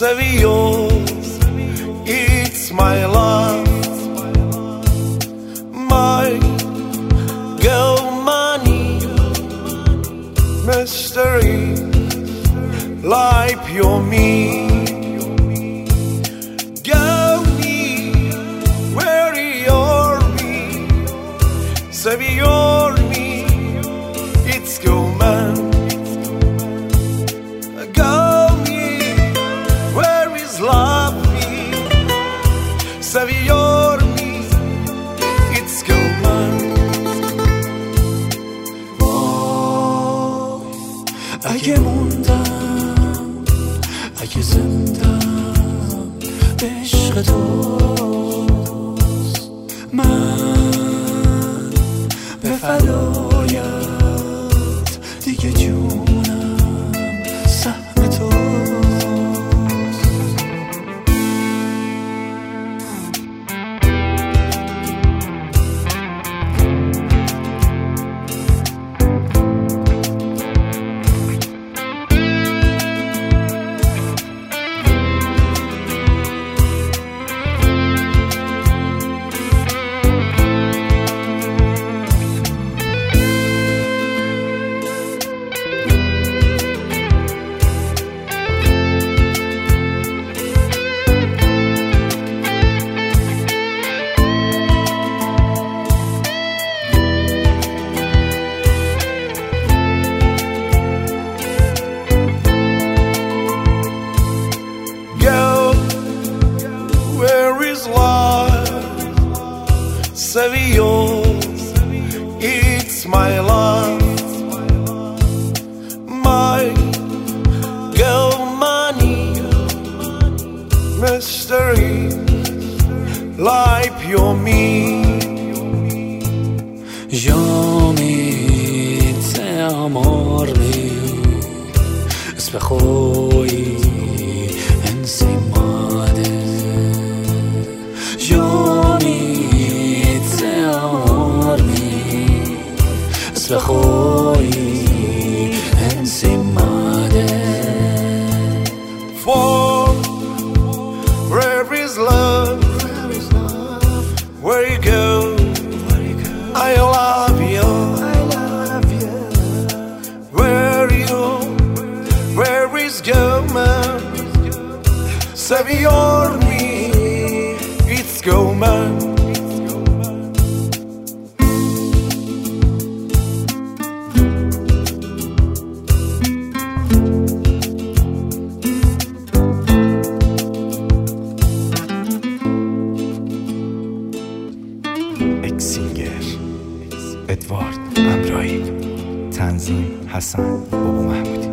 Seviyor, it's my love, my girl money, mystery, like you're me. Go me, where you're me, seviyor me, it's go man. Seviyor mi, it's gone. وای اگه موندم، اگه زندم به عشق توست، من به فدایت دیگه جونم سهم توست. Seviyor, it's my love, my girl money, mystery, like you're me. Jag mitt amor mi اسم خوی انسیماده خوی انسیماده. Forever is love, where you go, I love you, where is go man, seviyor mi, it's go man. سینگر ادوارد امرایی، تنظیم حسن بابا محمودی.